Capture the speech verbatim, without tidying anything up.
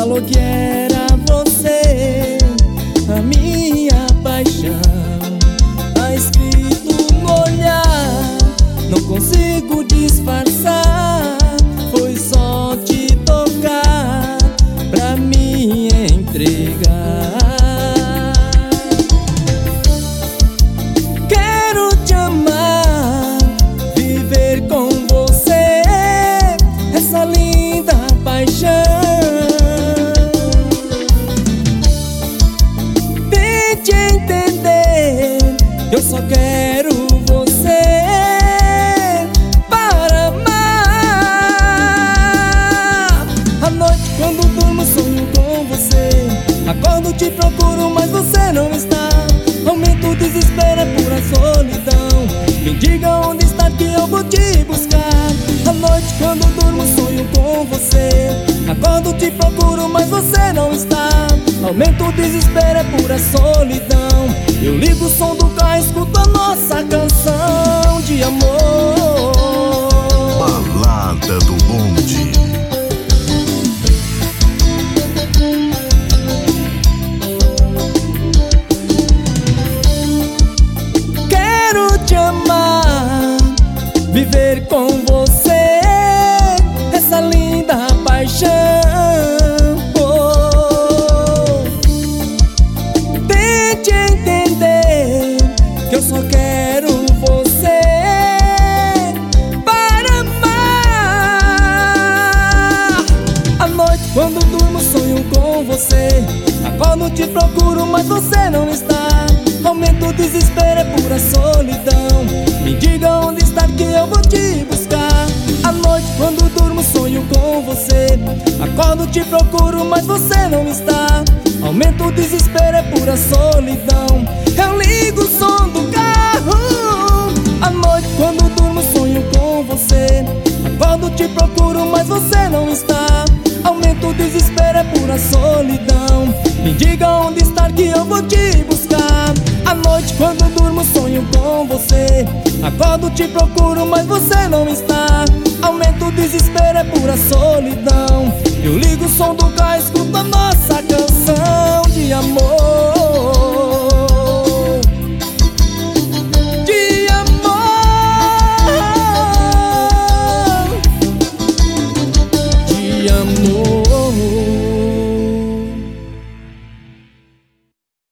falou que era você a minha paixão. Tá escrito no olhar, não consigo disfarçar. Foi só te tocar pra me entregar. Quero te amar, viver com você essa linda paixão. Tente entender, eu só quero você para amar. À noite quando durmo sonho com você, acordo te procuro mas você não está. Aumento o desespero, é pura solidão. Me diga onde está que eu vou te buscar. À noite quando durmo sonho com você, acordo te procuro mas você não está. Aumento o desespero, é pura solidão. Eu ligo o som do carro, escuto a nossa canção de amor. Balada do Bonde. Quero te amar, viver com você essa linda paixão. Oh, tente entender que eu só quero você para amar. À noite quando durmo sonho com você, acordo te procuro mas você não está. Aumento o desespero, é pura solidão. Me diga onde está que eu vou te buscar. À noite quando durmo sonho com você, acordo te procuro mas você não está. Aumento o desespero, é pura solidão. Eu ligo o som do carro. À noite quando durmo sonho com você, acordo te procuro mas você não está. Aumento o desespero, é pura solidão. Me diga onde está que eu vou te buscar. À noite quando durmo sonho com você, acordo te procuro mas você não está. Aumento o desespero, é pura solidão. Eu ligo o som do carro, escuto a nossa canção de amor. De amor, de amor.